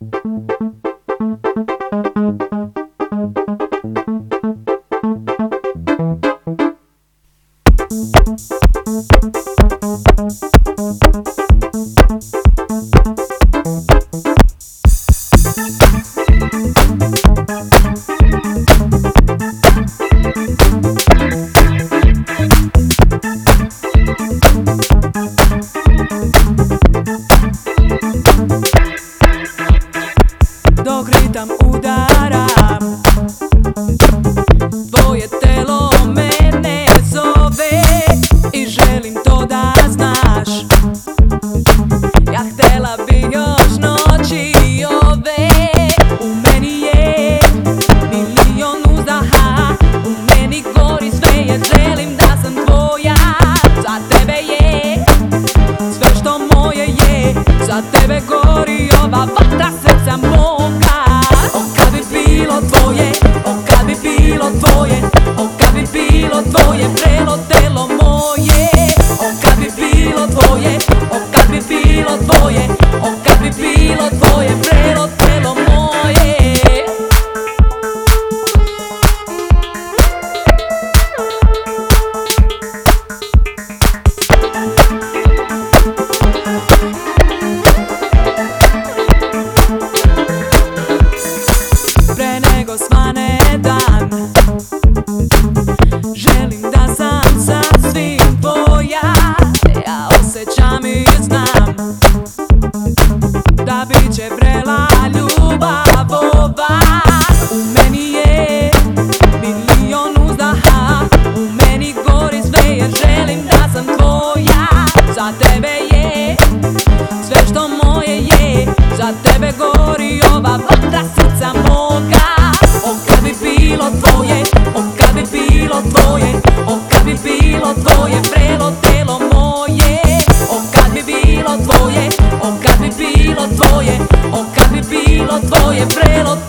Dok ritam udaram, tvoje telo mene zove i želim to da znaš. Ja htjela bi još noći ove, u meni je milion uzdaha, u meni gori sve jer želim da sam tvoja. Za tebe je sve što moje je, za tebe gori ova vatra srca moga. O kad bi bilo tvoje, o kad bi bilo tvoje, o kad bi bilo tvoje vrelo telo moje. O kad bi bilo tvoje, o kad bi bilo tvoje, o kad bi bilo tvoje vrelo telo moje. Pre nego svane dan, želim da sam sasvim tvoja. Ja osjećam i znam da bit će vrela ljubav ova. U meni je milion uzdaha, u meni gori sve jer želim da sam tvoja. Za tebe je sve što moje je, za tebe gori ova vatra srca moga. O kad bi bilo tvoje, o kad bi bilo tvoje, o kad bi bilo tvoje vrelo telo moje. O kad bi bilo tvoje, o kad bi bilo tvoje, o kad bi bilo tvoje vrelo